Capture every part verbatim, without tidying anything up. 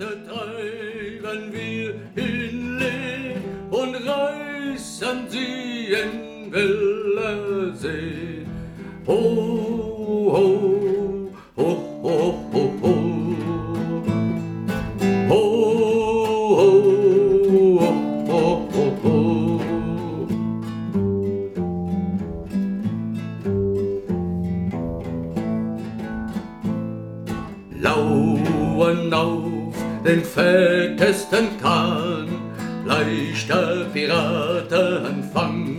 heute treiben wir in Lee und reißen sie in wilder See. Ho, ho, ho, ho, ho, ho. Ho, ho, ho, ho, ho. Lauern auf den fettesten Kahn, leichter Piratenfang.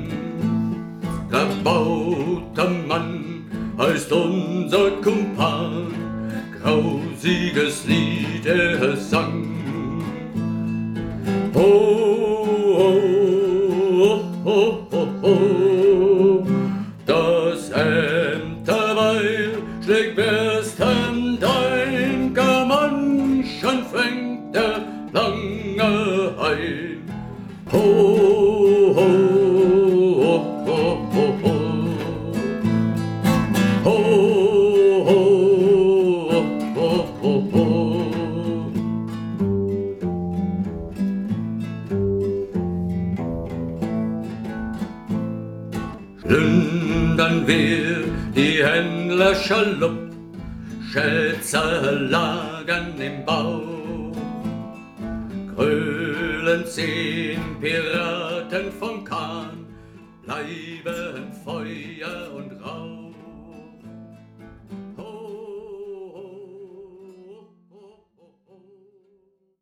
Rabauter Mann heißt unser Kumpan, grausiges Lied er sang. Ho, ho, ho, ho, ho, das Ämterweil schlägt berstend ein, gar manchen fängt der lange ein. Ho, ho, ho, ho, ho, ho. Ho, ho, ho, ho, ho. Schlendern wir die Händler Schalupp, Schätze lagern im Bau, grölen zehn Piraten vom Kahn, bleiben Feuer und Rauch.